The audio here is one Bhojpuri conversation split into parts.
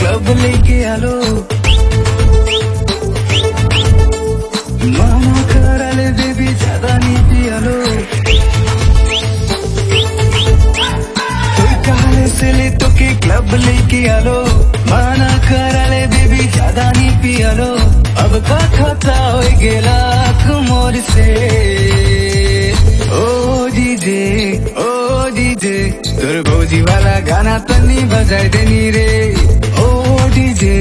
क्लब लेके आलो मामा कराले बेबी ज्यादा नहीं पियालो से ले तो के क्लब लेके आलो माना कराले बेबी ज्यादा नहीं पियालो अब का खाता हो गेला मोर से ओ डीजे तोर भौजी वाला गाना तो नहीं बजाए देनी रे ओ डीजे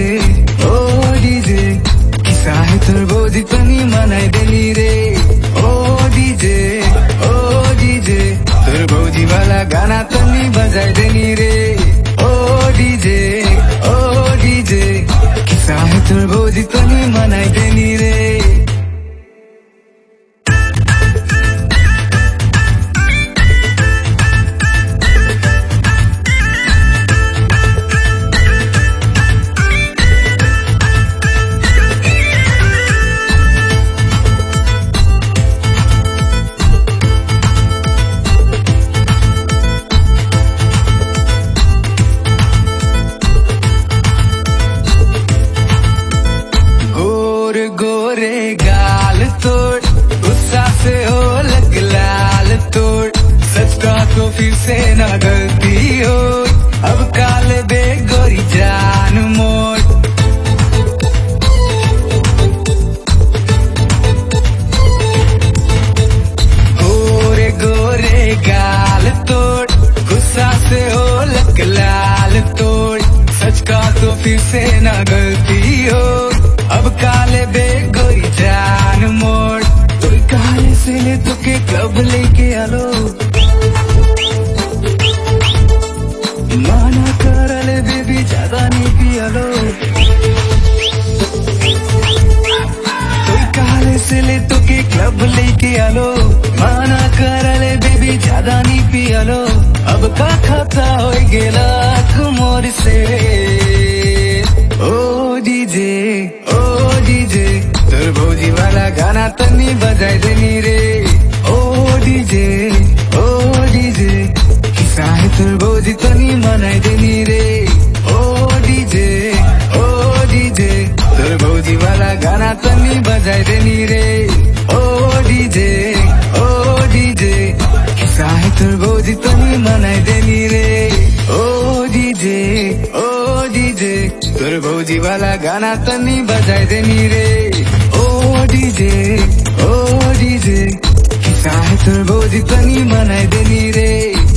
किसा है तोर भौजी तो नहीं मनाए देनी रे ओ डीजे तोर भौजी वाला गाना तो नहीं बजाए देनी रे ओ डीजे किसा है तोर भौजी तो नहीं मनाए देनी रे गोरे गाल तोड़ गुस्सा से हो लग लाल तोड़ सच का तो फिर से ना गलती हो अब काल बे गोरी जान मोड़ गोरे गाल तोड़ गुस्सा से हो लग लाल तोड़ सच का तो फिर से ना गलती हो अब काले बे गोरी जान मोड़ तो काले से ले तो के क्लब लेके आलो माना कराले बेबी ज्यादा नहीं पियालो तो काले से ले तो के क्लब लेके आलो माना कराले बेबी ज्यादा नहीं पियालो अब का खाता हो गेला मोर से ओ डीजे तोर भौजी वाला गाना तो नहीं बजाए देनी रे ओ डीजे किसा है तोर भौजी तो नहीं मनाए देनी रे ओ डीजे तोर भौजी वाला गाना तो नहीं बजाए देनी रे ओ डीजे किसा है तोर भौजी तो नहीं मनाए देनी रे ओ डीजे तोर भौजी वाला गाना तो नहीं बजाए देनी रे ओ डीजे किसा है तोर भौजी तो नहीं मनाए देनी रे।